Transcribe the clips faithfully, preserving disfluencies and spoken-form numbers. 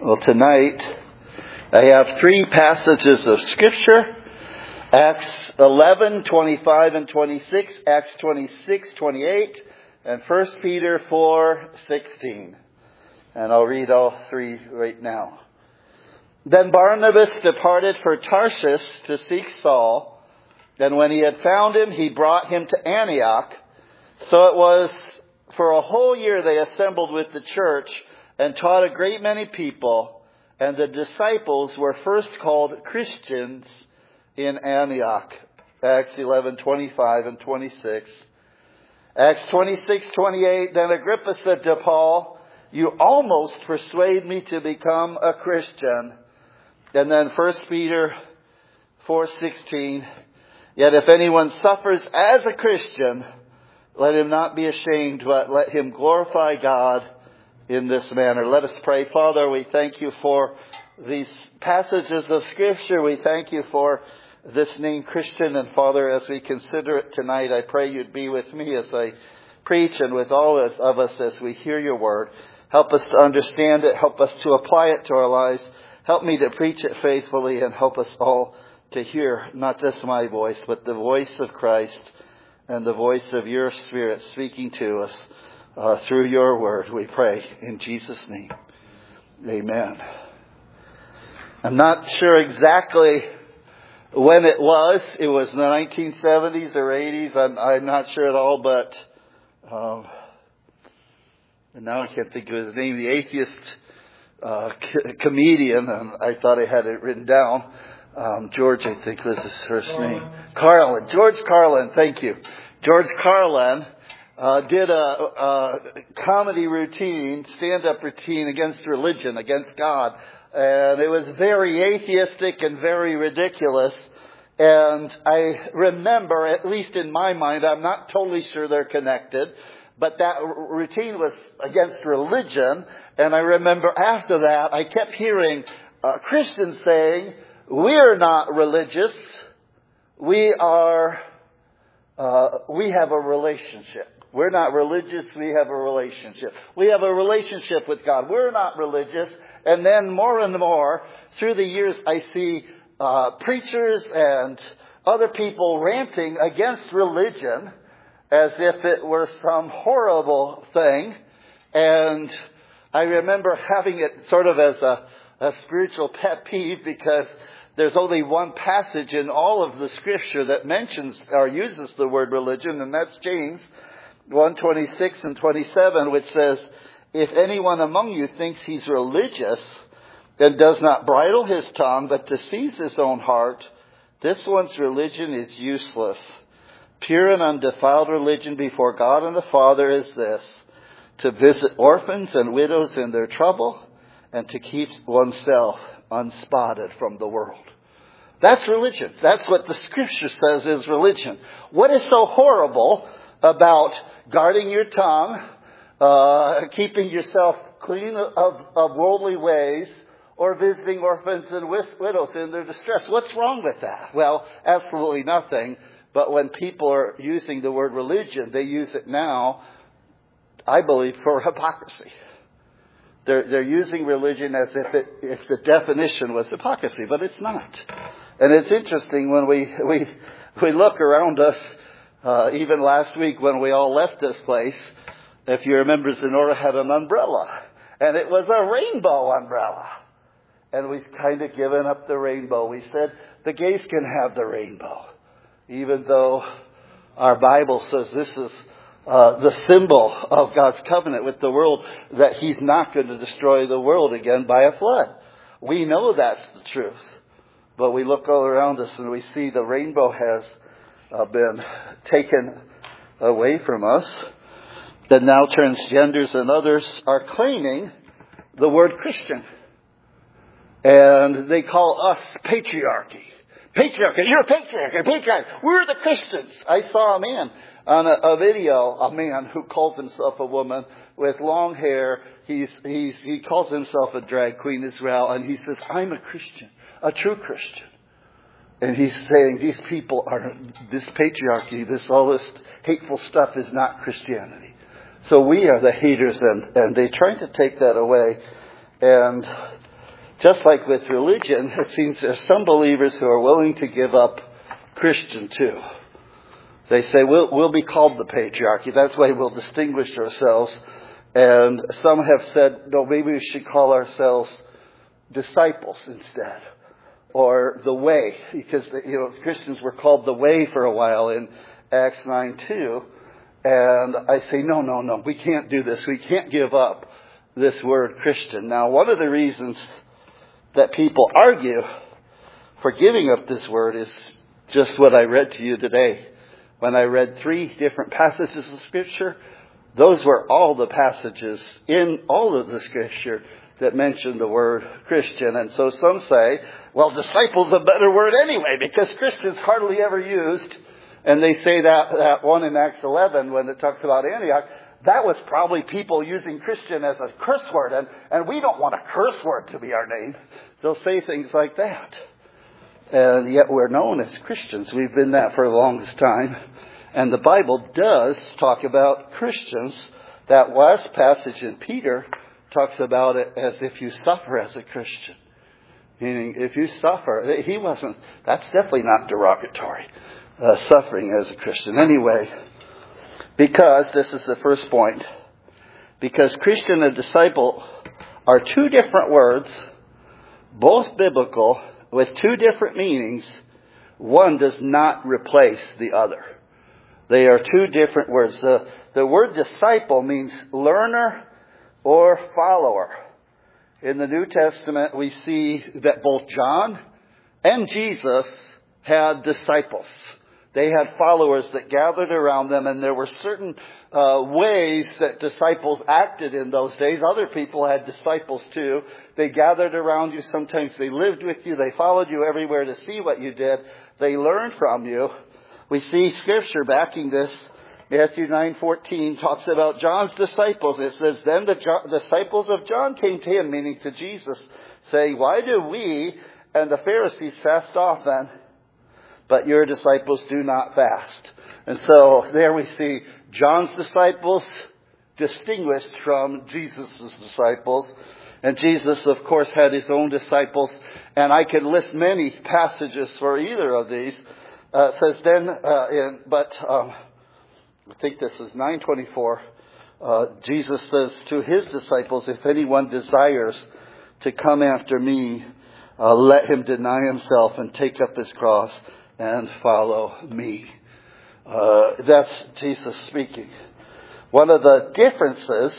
Well, tonight I have three passages of Scripture. Acts eleven, twenty-five and twenty-six, Acts twenty-six, twenty-eight, and First Peter four, sixteen. And I'll read all three right now. Then Barnabas departed for Tarshish to seek Saul, and when he had found him, he brought him to Antioch. So it was for a whole year they assembled with the church and taught a great many people, and the disciples were first called Christians in Antioch. Acts eleven, twenty-five and twenty-six. Acts twenty-six, twenty-eight. Then Agrippa said to Paul, "You almost persuade me to become a Christian." And then First Peter four, sixteen. Yet if anyone suffers as a Christian, let him not be ashamed, but let him glorify God in this manner. Let us pray. Father, we thank you for these passages of Scripture. We thank you for this name Christian. And Father, as we consider it tonight, I pray you'd be with me as I preach and with all of us as we hear your word. Help us to understand it. Help us to apply it to our lives. Help me to preach it faithfully, and help us all to hear not just my voice, but the voice of Christ and the voice of your Spirit speaking to us uh, through your word. We pray in Jesus' name. Amen. I'm not sure exactly when it was. It was in the nineteen seventies or eighties. I'm, I'm not sure at all, but um, and now I can't think of his name. The atheist uh, c- comedian, and I thought I had it written down. Um, George, I think was his first Carlin. name. Carlin. George Carlin. Thank you. George Carlin uh, did a, a comedy routine, stand-up routine against religion, against God. And it was very atheistic and very ridiculous. And I remember, at least in my mind, I'm not totally sure they're connected, but that r- routine was against religion. And I remember after that, I kept hearing uh, Christians saying, "We're not religious. We are, uh, we have a relationship. We're not religious. We have a relationship. We have a relationship with God. We're not religious." And then more and more through the years, I see uh, preachers and other people ranting against religion as if it were some horrible thing. And I remember having it sort of as a, a spiritual pet peeve, because there's only one passage in all of the Scripture that mentions or uses the word religion, and that's James one, twenty-six and twenty-seven, which says, "If anyone among you thinks he's religious and does not bridle his tongue but deceives his own heart, this one's religion is useless. Pure and undefiled religion before God and the Father is this: to visit orphans and widows in their trouble, and to keep oneself unspotted from the world." That's religion. That's what the Scripture says is religion. What is so horrible about guarding your tongue, uh, keeping yourself clean of, of worldly ways, or visiting orphans and widows in their distress? What's wrong with that? Well, absolutely nothing. But when people are using the word religion, they use it now, I believe, for hypocrisy. They're, they're using religion as if it, if the definition was hypocrisy, but it's not. And it's interesting when we, we, we look around us, uh, even last week when we all left this place, if you remember, Zenora had an umbrella, and it was a rainbow umbrella. And we've kind of given up the rainbow. We said the gays can have the rainbow, even though our Bible says this is Uh, the symbol of God's covenant with the world, that He's not going to destroy the world again by a flood. We know that's the truth. But we look all around us and we see the rainbow has uh, been taken away from us. That now transgenders and others are claiming the word Christian. And they call us patriarchy. Patriarchy, you're a patriarch, patriarch. We're the Christians. I saw a man on a, a video, a man who calls himself a woman with long hair. He's, he's, he calls himself a drag queen as well. And he says, "I'm a Christian, a true Christian." And he's saying these people are, this patriarchy, this all this hateful stuff is not Christianity. So we are the haters, and, and they try to take that away. And just like with religion, it seems there's some believers who are willing to give up Christian too. They say, we'll, we'll be called the patriarchy. That's why we'll distinguish ourselves. And some have said, no, maybe we should call ourselves disciples instead. Or the way. Because, you know, Christians were called the way for a while in Acts nine two. And I say, no, no, no, we can't do this. We can't give up this word Christian. Now, one of the reasons that people argue for giving up this word is just what I read to you today. When I read three different passages of Scripture, those were all the passages in all of the Scripture that mention the word Christian. And so some say, well, disciple's a better word anyway, because Christian's hardly ever used. And they say that, that one in Acts eleven, when it talks about Antioch, that was probably people using Christian as a curse word. And, and we don't want a curse word to be our name. They'll say things like that. And yet we're known as Christians. We've been that for the longest time. And the Bible does talk about Christians. That last passage in Peter talks about it as if you suffer as a Christian. Meaning, if you suffer, he wasn't, that's definitely not derogatory, uh, suffering as a Christian. Anyway, because, this is the first point, because Christian and disciple are two different words, both biblical, with two different meanings. One does not replace the other. They are two different words. The, the word disciple means learner or follower. In the New Testament, we see that both John and Jesus had disciples. They had followers that gathered around them, and there were certain uh, ways that disciples acted in those days. Other people had disciples too. They gathered around you. Sometimes they lived with you. They followed you everywhere to see what you did. They learned from you. We see Scripture backing this. Matthew nine fourteen talks about John's disciples. It says, then the jo- disciples of John came to him, meaning to Jesus, saying, why do we and the Pharisees fast often, but your disciples do not fast? And so there we see John's disciples distinguished from Jesus' disciples. And Jesus, of course, had his own disciples. And I could list many passages for either of these. Uh, it says then, uh, in, but um, I think this is nine twenty-four. Uh, Jesus says to his disciples, if anyone desires to come after me, uh, let him deny himself and take up his cross and follow me. Uh, that's Jesus speaking. One of the differences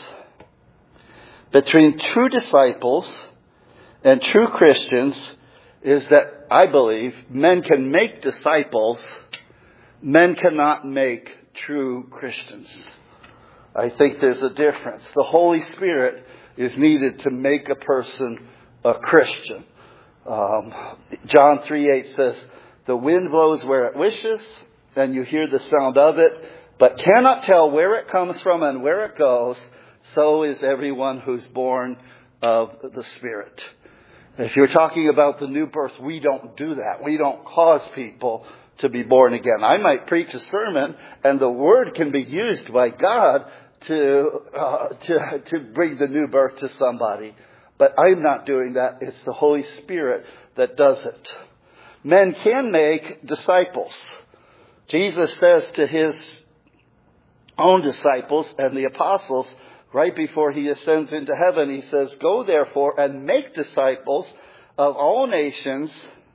between true disciples and true Christians is that I believe men can make disciples, men cannot make true Christians. I think there's a difference. The Holy Spirit is needed to make a person a Christian. Um, John three eight says, the wind blows where it wishes, and you hear the sound of it, but cannot tell where it comes from and where it goes. So is everyone who's born of the Spirit. If you're talking about the new birth, we don't do that. We don't cause people to be born again. I might preach a sermon, and the word can be used by God to uh, to to bring the new birth to somebody. But I'm not doing that. It's the Holy Spirit that does it. Men can make disciples. Jesus says to his own disciples and the apostles, right before he ascends into heaven, he says, go therefore and make disciples of all nations,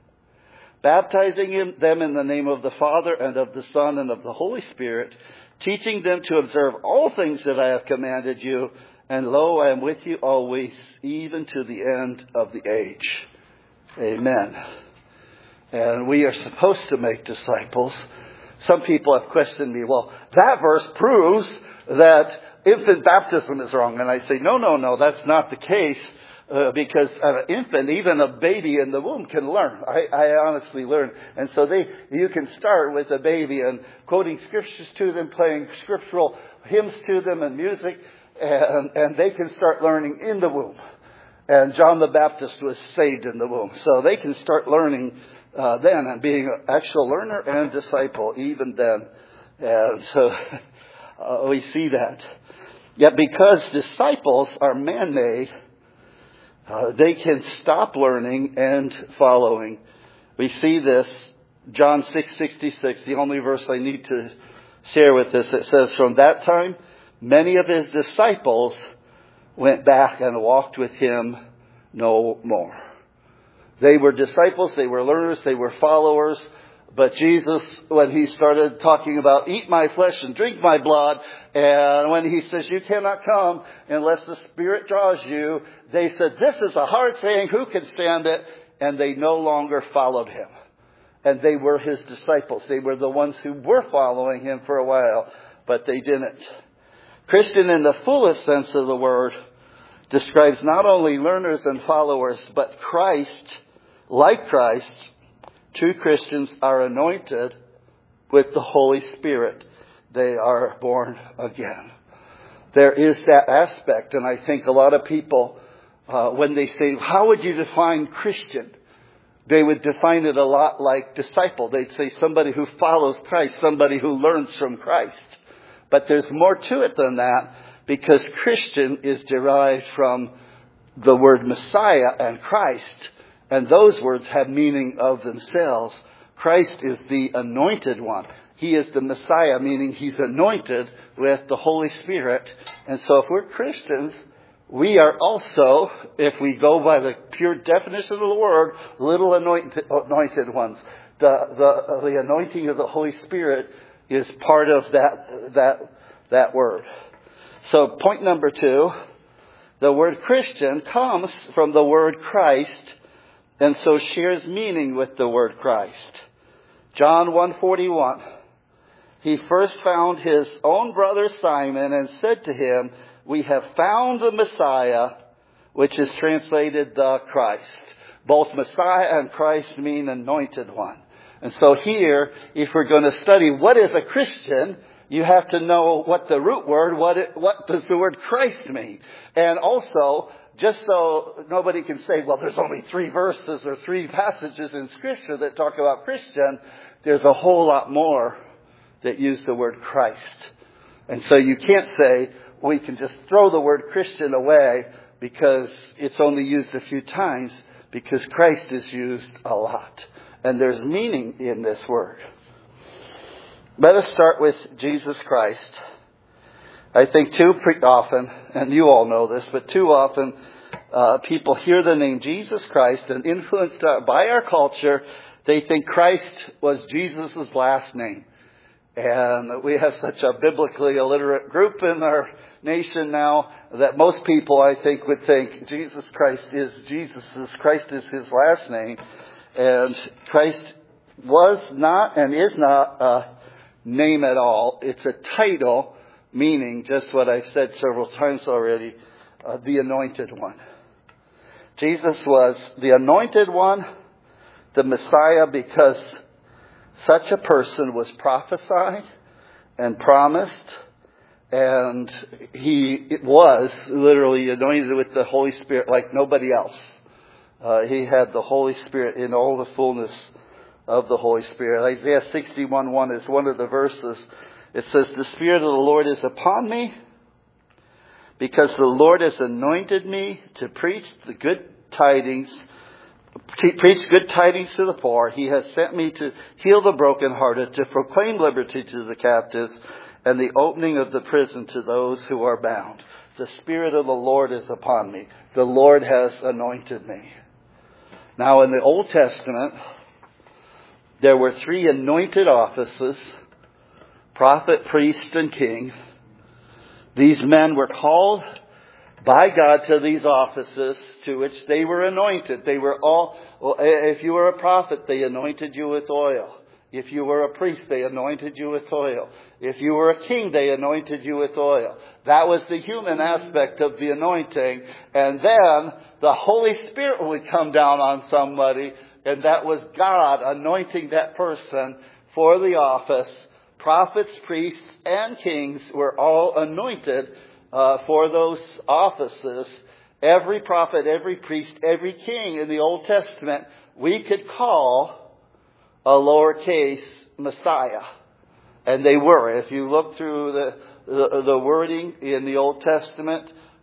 baptizing them in the name of the Father and of the Son and of the Holy Spirit, teaching them to observe all things that I have commanded you. And lo, I am with you always, even to the end of the age. Amen. And we are supposed to make disciples. Some people have questioned me, well, that verse proves that infant baptism is wrong. And I say, no, no, no, that's not the case. Uh, because an infant, even a baby in the womb, can learn. I, I honestly learn. And so they, you can start with a baby and quoting scriptures to them, playing scriptural hymns to them and music, and, and they can start learning in the womb. And John the Baptist was saved in the womb. So they can start learning uh, then and being an actual learner and disciple even then. And so uh, we see that. Yet because disciples are man-made, Uh, they can stop learning and following. We see this, John six sixty-six, the only verse I need to share with this. It says, from that time, many of his disciples went back and walked with him no more. They were disciples, they were learners, they were followers. But Jesus, when he started talking about eat my flesh and drink my blood, and when he says you cannot come unless the Spirit draws you, they said, this is a hard thing, who can stand it? And they no longer followed him. And they were his disciples. They were the ones who were following him for a while, but they didn't. Christian in the fullest sense of the word describes not only learners and followers, but Christ, like Christ, true Christians are anointed with the Holy Spirit. They are born again. There is that aspect, and I think a lot of people, uh, when they say, how would you define Christian? They would define it a lot like disciple. They'd say somebody who follows Christ, somebody who learns from Christ. But there's more to it than that, because Christian is derived from the word Messiah and Christ. And those words have meaning of themselves. Christ is the anointed one. He is the Messiah, meaning he's anointed with the Holy Spirit. And so if we're Christians, we are also, if we go by the pure definition of the word, little anointed, anointed ones. The, the, the anointing of the Holy Spirit is part of that, that, that word. So point number two, the word Christian comes from the word Christ, and so shares meaning with the word Christ. John one forty-one. He first found his own brother Simon and said to him, we have found the Messiah, which is translated the Christ. Both Messiah and Christ mean anointed one. And so here, if we're going to study what is a Christian, you have to know what the root word, what it, what does the word Christ mean? And also, just so nobody can say, well, there's only three verses or three passages in Scripture that talk about Christian, there's a whole lot more that use the word Christ. And so you can't say, we can just throw the word Christian away because it's only used a few times, because Christ is used a lot. And there's meaning in this word. Let us start with Jesus Christ. I think too often, and you all know this, but too often uh, people hear the name Jesus Christ, and influenced by our culture, they think Christ was Jesus' last name. And we have such a biblically illiterate group in our nation now that most people, I think, would think Jesus Christ is Jesus's, Christ is his last name. And Christ was not and is not a name at all. It's a title, meaning just what I've said several times already, uh, the anointed one. Jesus was the anointed one, the Messiah, because such a person was prophesied and promised, and he was literally anointed with the Holy Spirit like nobody else. Uh, he had the Holy Spirit in all the fullness of the Holy Spirit. Isaiah sixty-one one is one of the verses. It says, the Spirit of the Lord is upon me, because the Lord has anointed me to preach the good tidings, to preach good tidings to the poor. He has sent me to heal the brokenhearted, to proclaim liberty to the captives, and the opening of the prison to those who are bound. The Spirit of the Lord is upon me. The Lord has anointed me. Now in the Old Testament, there were three anointed offices: prophet, priest, and king. These men were called by God to these offices to which they were anointed. They were all, well, if you were a prophet, they anointed you with oil. If you were a priest, they anointed you with oil. If you were a king, they anointed you with oil. That was the human aspect of the anointing. And then the Holy Spirit would come down on somebody, and that was God anointing that person for the office. Prophets, priests, and kings were all anointed uh, for those offices. Every prophet, every priest, every king in the Old Testament, we could call a lowercase Messiah. And they were. If you look through the, the, the wording in the Old Testament,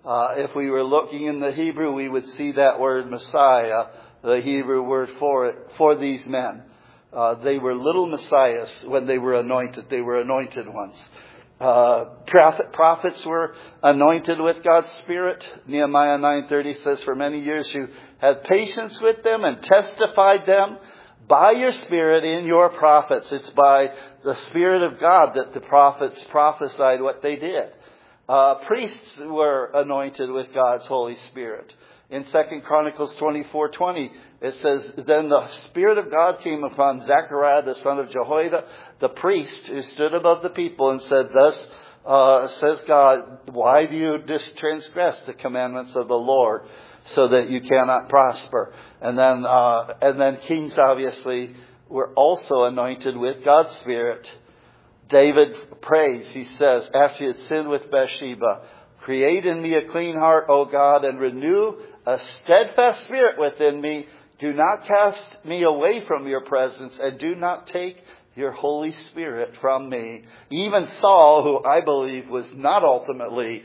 Uh, if we were looking in the Hebrew, we would see that word Messiah, the Hebrew word for it, for these men. Uh, they were little messiahs when they were anointed. They were anointed ones. Uh, prophet, prophets were anointed with God's Spirit. Nehemiah nine thirty says, for many years you had patience with them and testified them by your Spirit in your prophets. It's by the Spirit of God that the prophets prophesied what they did. Uh, priests were anointed with God's Holy Spirit. In Second Chronicles twenty-four twenty, it says, then the Spirit of God came upon Zechariah, the son of Jehoiada, the priest, who stood above the people and said, thus uh, says God, why do you transgress the commandments of the Lord so that you cannot prosper? And then, uh, and then kings obviously were also anointed with God's Spirit. David prays, he says, after he had sinned with Bathsheba, create in me a clean heart, O God, and renew a steadfast spirit within me. Do not cast me away from your presence, and do not take your Holy Spirit from me. Even Saul, who I believe was not ultimately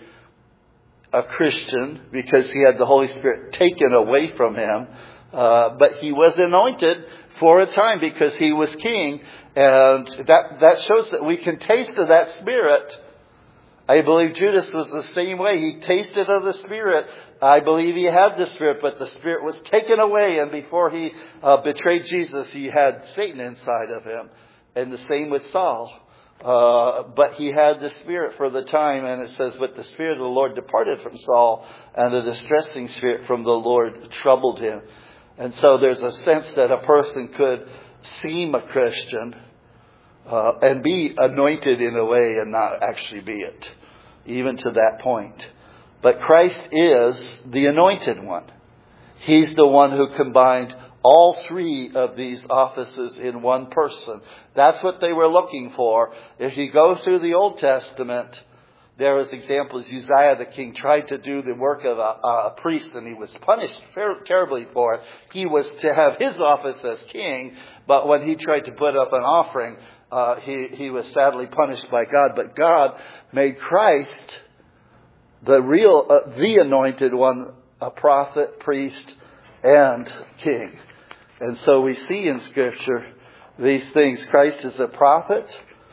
a Christian because he had the Holy Spirit taken away from him, uh, but he was anointed for a time because he was king. And that, that shows that we can taste of that Spirit. I believe Judas was the same way. He tasted of the Spirit. I believe he had the Spirit, but the Spirit was taken away. And before he uh, betrayed Jesus, he had Satan inside of him. And the same with Saul. Uh, but he had the Spirit for the time. And it says, but the Spirit of the Lord departed from Saul, and the distressing Spirit from the Lord troubled him. And so there's a sense that a person could seem a Christian uh, and be anointed in a way and not actually be it, even to that point. But Christ is the anointed one. He's the one who combined all three of these offices in one person. That's what they were looking for. If you go through the Old Testament, there was examples. Uzziah the king tried to do the work of a, a priest, and he was punished terribly for it. He was to have his office as king, but when he tried to put up an offering, uh, he, he was sadly punished by God. But God made Christ the real, uh, the anointed one, a prophet, priest, and king. And so we see in Scripture these things. Christ is a prophet.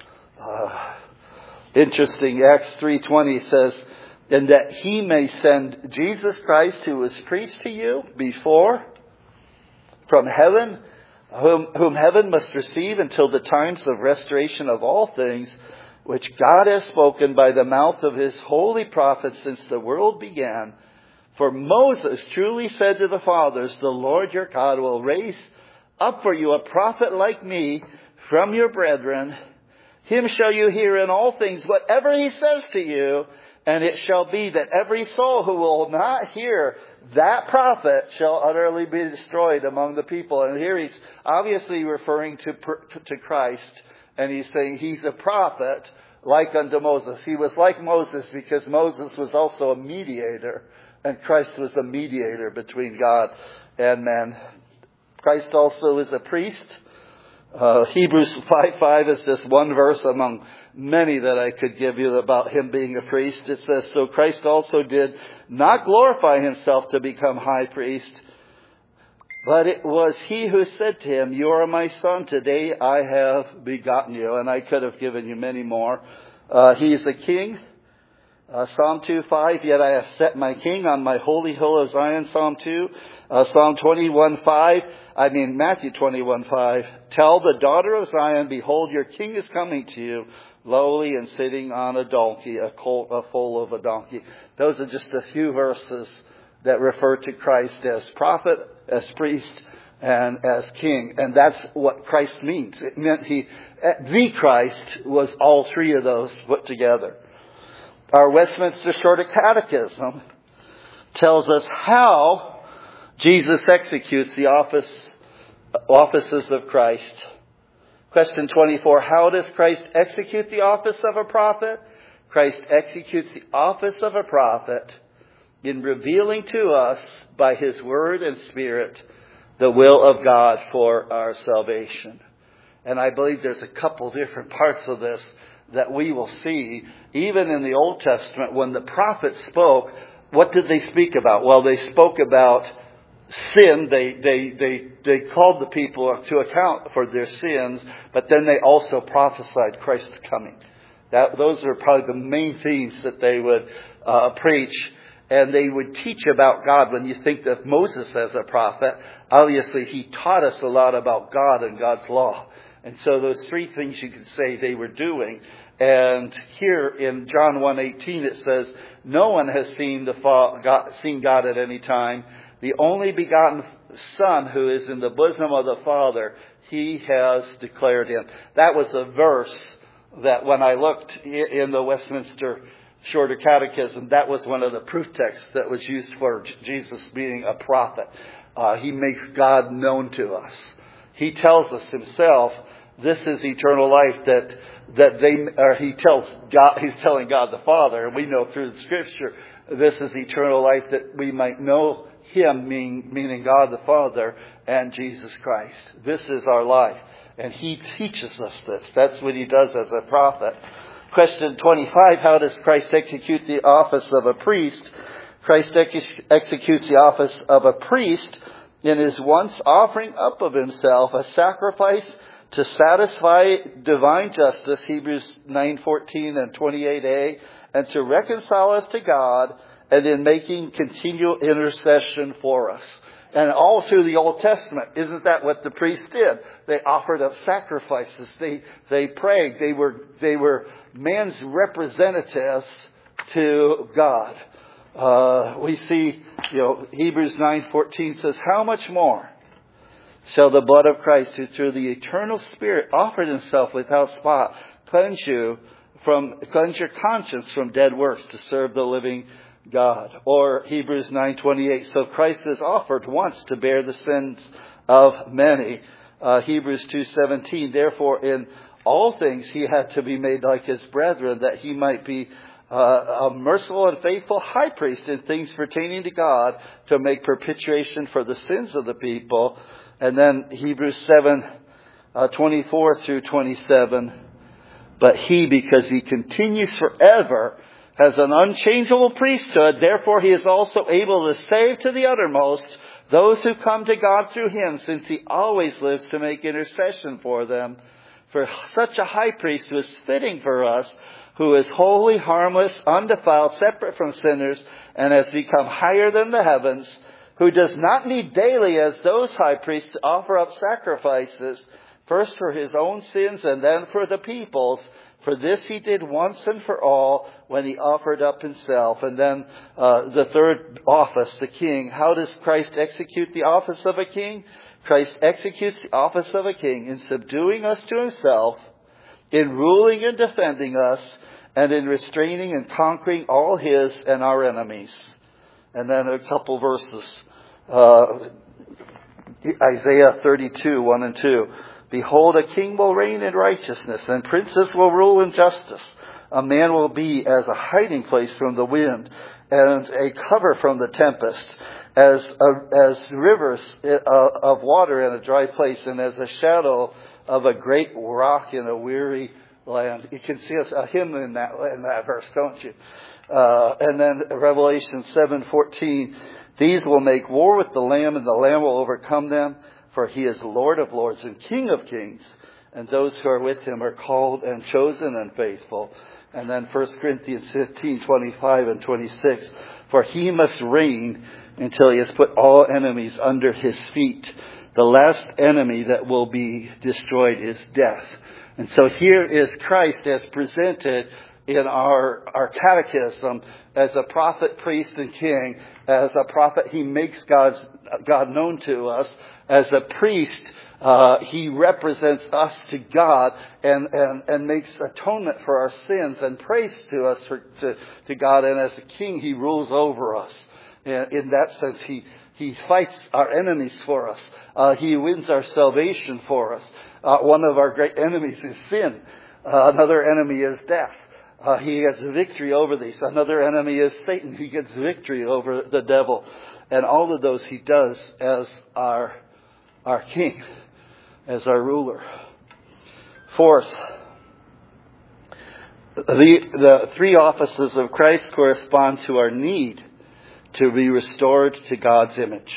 Uh, Interesting, Acts three twenty says, and that he may send Jesus Christ, who was preached to you before from heaven, whom, whom heaven must receive until the times of restoration of all things, which God has spoken by the mouth of his holy prophets since the world began. For Moses truly said to the fathers, the Lord your God will raise up for you a prophet like me from your brethren. Him shall you hear in all things, whatever he says to you. And it shall be that every soul who will not hear that prophet shall utterly be destroyed among the people. And here he's obviously referring to, to Christ. And he's saying he's a prophet like unto Moses. He was like Moses because Moses was also a mediator. And Christ was a mediator between God and man. Christ also is a priest. Uh, Hebrews five five is just one verse among many that I could give you about him being a priest. It says, so Christ also did not glorify himself to become high priest, but it was he who said to him, you are my son, today I have begotten you. And I could have given you many more. Uh, he is a king. Uh, Psalm two five, yet I have set my king on my holy hill of Zion. Psalm two. Uh, Psalm twenty-one five, I mean Matthew twenty-one five. Tell the daughter of Zion, behold, your king is coming to you, lowly and sitting on a donkey, a colt, a foal of a donkey. Those are just a few verses that refer to Christ as prophet, as priest, and as king. And that's what Christ means. It meant he, the Christ was all three of those put together. Our Westminster Shorter Catechism tells us how Jesus executes the office, offices of Christ. Question twenty-four, how does Christ execute the office of a prophet? Christ executes the office of a prophet in revealing to us by his word and spirit the will of God for our salvation. And I believe there's a couple different parts of this that we will see. Even in the Old Testament, when the prophets spoke, what did they speak about? Well, they spoke about sin. They, they, they, they called the people to account for their sins, but then they also prophesied Christ's coming. That, those are probably the main themes that they would uh, preach. And they would teach about God. When you think of Moses as a prophet, obviously he taught us a lot about God and God's law. And so those three things you could say they were doing. And here in John one eighteen it says, no one has seen, the fa- God, seen God at any time. The only begotten Son who is in the bosom of the Father, he has declared him. That was a verse that when I looked in the Westminster Shorter Catechism, that was one of the proof texts that was used for Jesus being a prophet. Uh, he makes God known to us. He tells us himself, this is eternal life, that that they, or he tells God, he's telling God the Father, and we know through the Scripture, this is eternal life, that we might know him, meaning, meaning God the Father, and Jesus Christ. This is our life. And he teaches us this. That's what he does as a prophet. Question twenty-five, how does Christ execute the office of a priest? Christ ex- executes the office of a priest in his once offering up of himself a sacrifice to satisfy divine justice, Hebrews nine fourteen and twenty-eight a, and to reconcile us to God, and in making continual intercession for us. And all through the Old Testament, isn't that what the priests did? They offered up sacrifices. They they prayed. They were they were man's representatives to God. Uh, we see, you know, Hebrews nine fourteen says, how much more shall the blood of Christ, who through the eternal Spirit offered himself without spot, cleanse you from cleanse your conscience from dead works to serve the living God. Or Hebrews nine twenty-eight, so Christ is offered once to bear the sins of many. Uh, Hebrews two seventeen, therefore in all things he had to be made like his brethren, that he might be uh, a merciful and faithful high priest in things pertaining to God, to make propitiation for the sins of the people. And then Hebrews seven twenty-four through twenty-seven, but he, because he continues forever, has an unchangeable priesthood, therefore he is also able to save to the uttermost those who come to God through him, since he always lives to make intercession for them. For such a high priest was fitting for us, who is holy, harmless, undefiled, separate from sinners, and has become higher than the heavens, who does not need daily, as those high priests, to offer up sacrifices, first for his own sins and then for the people's. For this he did once and for all, when he offered up himself. And then uh, the third office, the king. How does Christ execute the office of a king? Christ executes the office of a king in subduing us to himself, in ruling and defending us, and in restraining and conquering all his and our enemies. And then a couple verses. Uh, Isaiah thirty-two, one and two. Behold, a king will reign in righteousness, and princes will rule in justice. A man will be as a hiding place from the wind, and a cover from the tempest, as a, as rivers of water in a dry place, and as a shadow of a great rock in a weary land. You can see a hymn in that in that verse, don't you? Uh, and then Revelation seven fourteen. These will make war with the Lamb, and the Lamb will overcome them. For he is Lord of lords and King of kings, and those who are with him are called and chosen and faithful. And then First Corinthians fifteen, twenty-five and twenty-six. For he must reign until he has put all enemies under his feet. The last enemy that will be destroyed is death. And so here is Christ as presented in our, our catechism as a prophet, priest, and king. As a prophet, he makes God's, God known to us. As a priest, uh, he represents us to God and, and, and makes atonement for our sins and prays to us for, to, to God. And as a king, he rules over us. In, in that sense, he, he fights our enemies for us. Uh, he wins our salvation for us. Uh, one of our great enemies is sin. Uh, another enemy is death. Uh, he gets victory over these. Another enemy is Satan. He gets victory over the devil. And all of those he does as our our king, as our ruler. Fourth, the, the three offices of Christ correspond to our need. to be restored to God's image.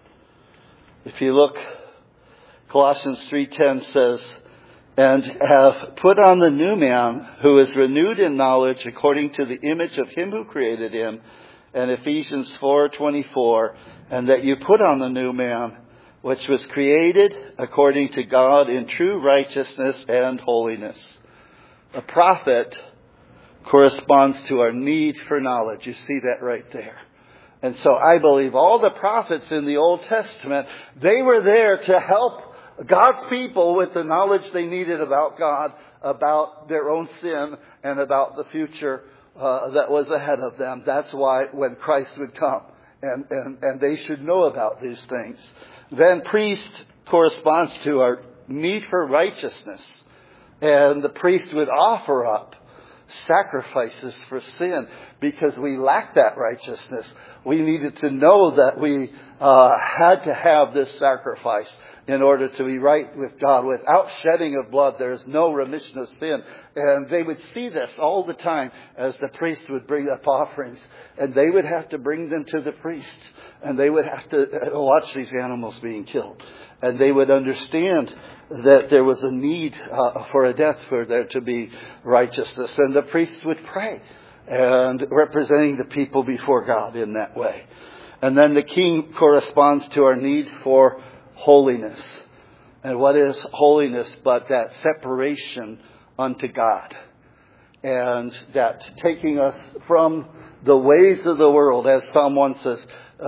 If you look, Colossians three ten says, and have put on the new man who is renewed in knowledge according to the image of him who created him. And Ephesians four twenty-four, and that you put on the new man, which was created according to God in true righteousness and holiness. A prophet corresponds to our need for knowledge. You see that right there. And so I believe all the prophets in the Old Testament, they were there to help God's people with the knowledge they needed about God, about their own sin, and about the future uh, that was ahead of them. That's why when Christ would come, and, and, and they should know about these things. Then priest corresponds to our need for righteousness. And the priest would offer up sacrifices for sin because we lacked that righteousness. We needed to know that we uh, had to have this sacrifice in order to be right with God. Without shedding of blood, there is no remission of sin. And they would see this all the time as the priest would bring up offerings. And they would have to bring them to the priest. And they would have to watch these animals being killed. And they would understand that there was a need uh, for a death for there to be righteousness. And the priests would pray, and representing the people before God in that way. And then the king corresponds to our need for holiness. And what is holiness but that separation unto God? And that taking us from the ways of the world, as Psalm one says,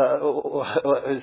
uh,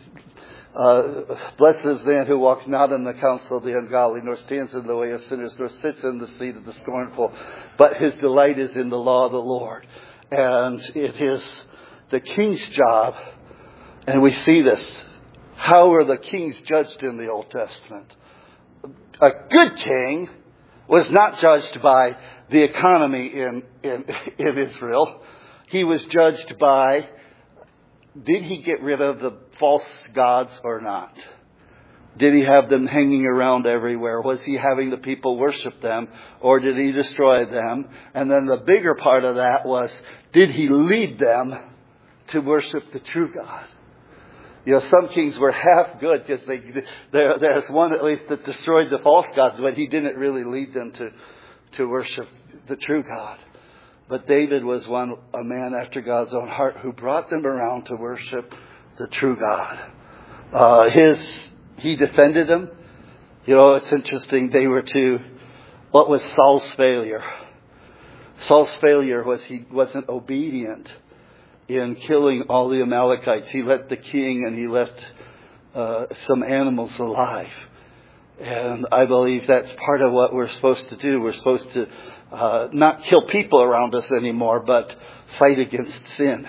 uh, blessed is the man who walks not in the counsel of the ungodly, nor stands in the way of sinners, nor sits in the seat of the scornful, but his delight is in the law of the Lord. And it is the king's job, and we see this. How are the kings judged in the Old Testament? A good king was not judged by the economy in, in, in Israel. He was judged by, did he get rid of the false gods or not? Did he have them hanging around everywhere? Was he having the people worship them, or did he destroy them? And then the bigger part of that was, did he lead them to worship the true God? You know, some kings were half good because they, there, there's one at least that destroyed the false gods, but he didn't really lead them to, to worship the true God. But David was one, a man after God's own heart, who brought them around to worship the true God. Uh, his, he defended them. You know, it's interesting. They were to, what was Saul's failure? Saul's failure was he wasn't obedient in killing all the Amalekites. He let the king and he left uh, some animals alive. And I believe that's part of what we're supposed to do. We're supposed to uh, not kill people around us anymore, but fight against sin.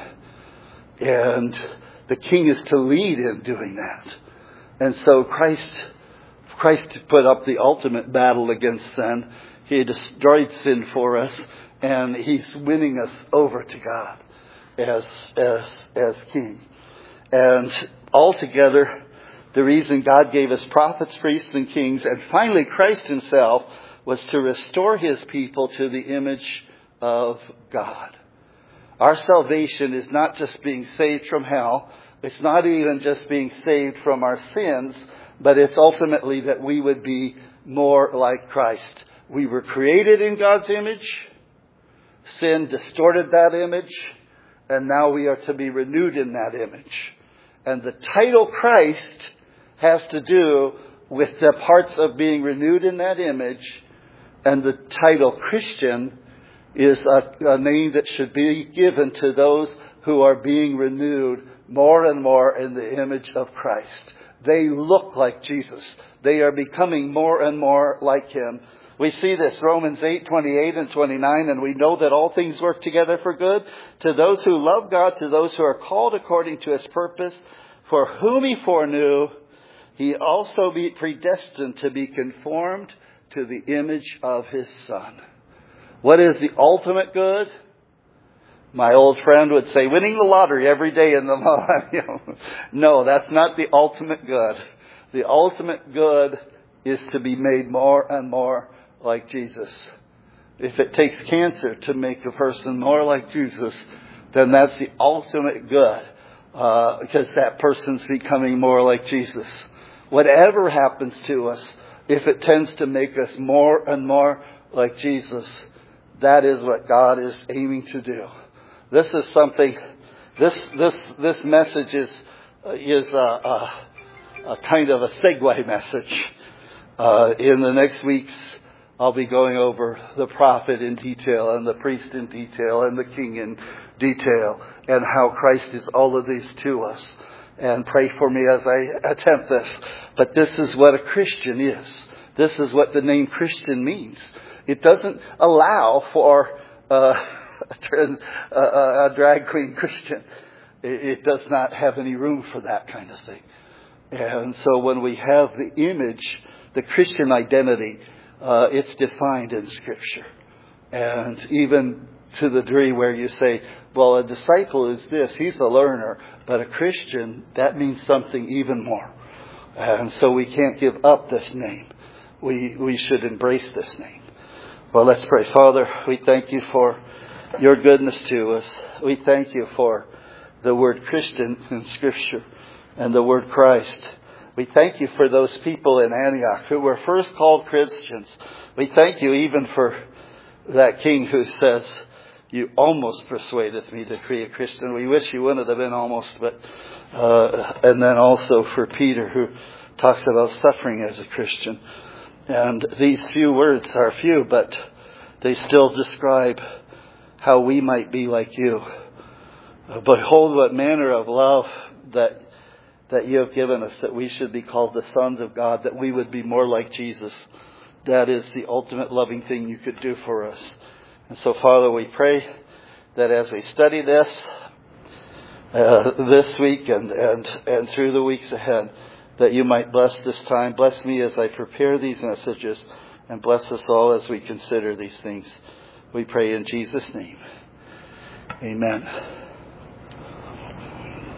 And the king is to lead in doing that. And so Christ, Christ put up the ultimate battle against sin. He destroyed sin for us, and he's winning us over to God as as as king. And altogether, the reason God gave us prophets, priests, and kings, and finally Christ himself, was to restore his people to the image of God. Our salvation is not just being saved from hell. It's not even just being saved from our sins, but it's ultimately that we would be more like Christ. We were created in God's image. Sin distorted that image. And now we are to be renewed in that image. And the title Christ has to do with the parts of being renewed in that image. And the title Christian is a, a name that should be given to those who are being renewed more and more in the image of Christ. They look like Jesus. They are becoming more and more like him. We see this, Romans eight, twenty-eight and twenty-nine, and we know that all things work together for good to those who love God, to those who are called according to his purpose, for whom he foreknew, he also be predestined to be conformed to the image of his Son. What is the ultimate good? My old friend would say, winning the lottery every day in the month. No, that's not the ultimate good. The ultimate good is to be made more and more like Jesus. If it takes cancer to make a person more like Jesus, then that's the ultimate good. uh, because that person's becoming more like Jesus. Whatever happens to us, if it tends to make us more and more like Jesus, that is what God is aiming to do. This is something, this this this message is, is a, a, a kind of a segue message. Uh, in the next weeks, I'll be going over the prophet in detail and the priest in detail and the king in detail and how Christ is all of these to us. And pray for me as I attempt this. But this is what a Christian is. This is what the name Christian means. It doesn't allow for uh, a, a drag queen Christian. It, it does not have any room for that kind of thing. And so when we have the image, the Christian identity, uh, it's defined in Scripture. And even to the degree where you say, well, a disciple is this, he's a learner. But a Christian, that means something even more. And so we can't give up this name. We, we should embrace this name. Well, let's pray. Father, we thank you for your goodness to us. We thank you for the word Christian in Scripture and the word Christ. We thank you for those people in Antioch who were first called Christians. We thank you even for that king who says, you almost persuaded me to be a Christian. We wish you wouldn't have been almost, but uh, and then also for Peter who talks about suffering as a Christian. And these few words are few, but they still describe how we might be like you. Uh, Behold what manner of love that that you have given us, that we should be called the sons of God, that we would be more like Jesus. That is the ultimate loving thing you could do for us. And so, Father, we pray that as we study this uh, this week and, and, and through the weeks ahead, that you might bless this time. Bless me as I prepare these messages, and bless us all as we consider these things. We pray in Jesus' name. Amen.